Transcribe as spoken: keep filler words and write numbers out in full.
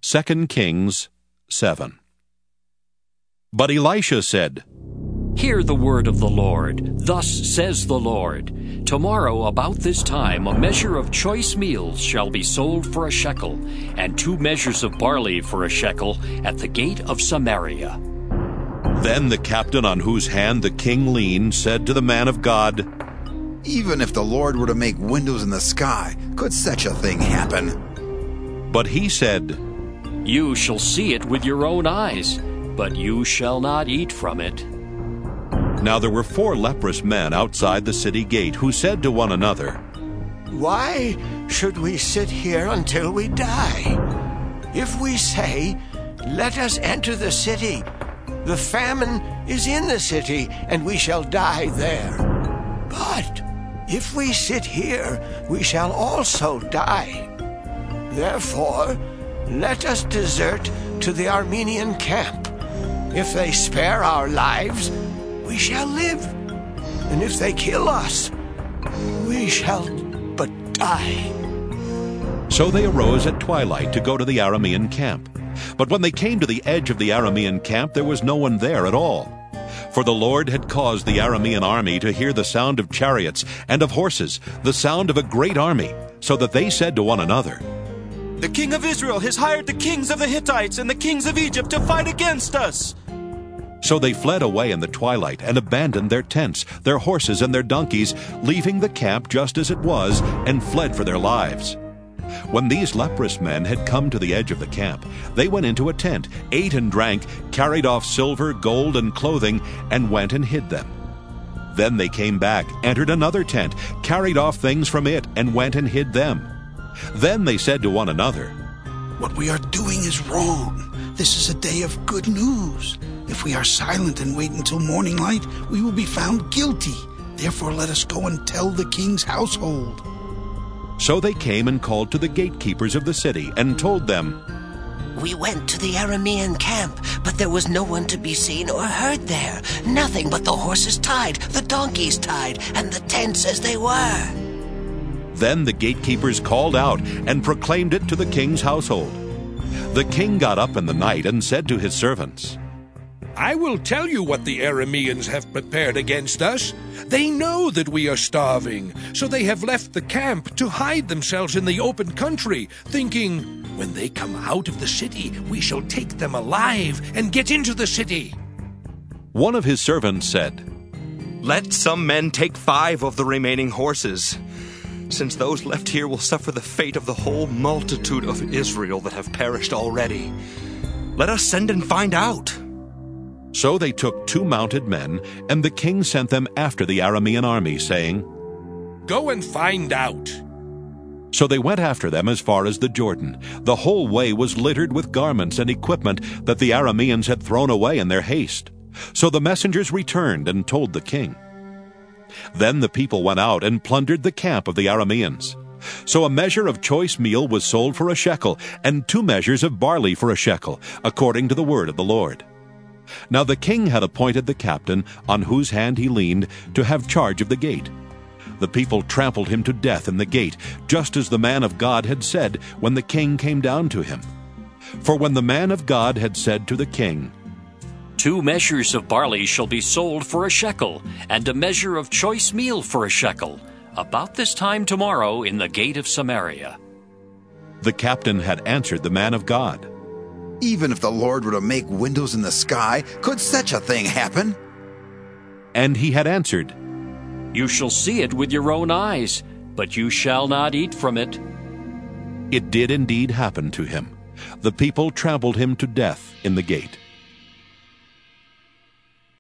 Second Kings seven. But Elisha said, Hear the word of the Lord. Thus says the Lord, Tomorrow about this time a measure of choice meals shall be sold for a shekel, and two measures of barley for a shekel at the gate of Samaria. Then the captain on whose hand the king leaned said to the man of God, Even if the Lord were to make windows in the sky, could such a thing happen? But he said, You shall see it with your own eyes, but you shall not eat from it. Now there were four leprous men outside the city gate who said to one another, Why should we sit here until we die? If we say, Let us enter the city, the famine is in the city, and we shall die there. But if we sit here, we shall also die. Therefore, let us desert to the Aramean camp. If they spare our lives, we shall live, and if they kill us, we shall but die. So they arose at twilight to go to the Aramean camp. But when they came to the edge of the Aramean camp, there was no one there at all. For the Lord had caused the Aramean army to hear the sound of chariots and of horses, the sound of a great army, so that they said to one another, The king of Israel has hired the kings of the Hittites and the kings of Egypt to fight against us. So they fled away in the twilight and abandoned their tents, their horses, and their donkeys, leaving the camp just as it was, and fled for their lives. When these leprous men had come to the edge of the camp, they went into a tent, ate and drank, carried off silver, gold, and clothing, and went and hid them. Then they came back, entered another tent, carried off things from it, and went and hid them. Then they said to one another, What we are doing is wrong. This is a day of good news. If we are silent and wait until morning light, we will be found guilty. Therefore let us go and tell the king's household. So they came and called to the gatekeepers of the city and told them, We went to the Aramean camp, but there was no one to be seen or heard there. Nothing but the horses tied, the donkeys tied, and the tents as they were. Then the gatekeepers called out and proclaimed it to the king's household. The king got up in the night and said to his servants, I will tell you what the Arameans have prepared against us. They know that we are starving, so they have left the camp to hide themselves in the open country, thinking, when they come out of the city, we shall take them alive and get into the city. One of his servants said, Let some men take five of the remaining horses, since those left here will suffer the fate of the whole multitude of Israel that have perished already. Let us send and find out. So they took two mounted men, and the king sent them after the Aramean army, saying, Go and find out. So they went after them as far as the Jordan. The whole way was littered with garments and equipment that the Arameans had thrown away in their haste. So the messengers returned and told the king. Then the people went out and plundered the camp of the Arameans. So a measure of choice meal was sold for a shekel, and two measures of barley for a shekel, according to the word of the Lord. Now the king had appointed the captain, on whose hand he leaned, to have charge of the gate. The people trampled him to death in the gate, just as the man of God had said when the king came down to him. For when the man of God had said to the king, Two measures of barley shall be sold for a shekel, and a measure of choice meal for a shekel, about this time tomorrow in the gate of Samaria. The captain had answered the man of God, Even if the Lord were to make windows in the sky, could such a thing happen? And he had answered, You shall see it with your own eyes, but you shall not eat from it. It did indeed happen to him. The people trampled him to death in the gate.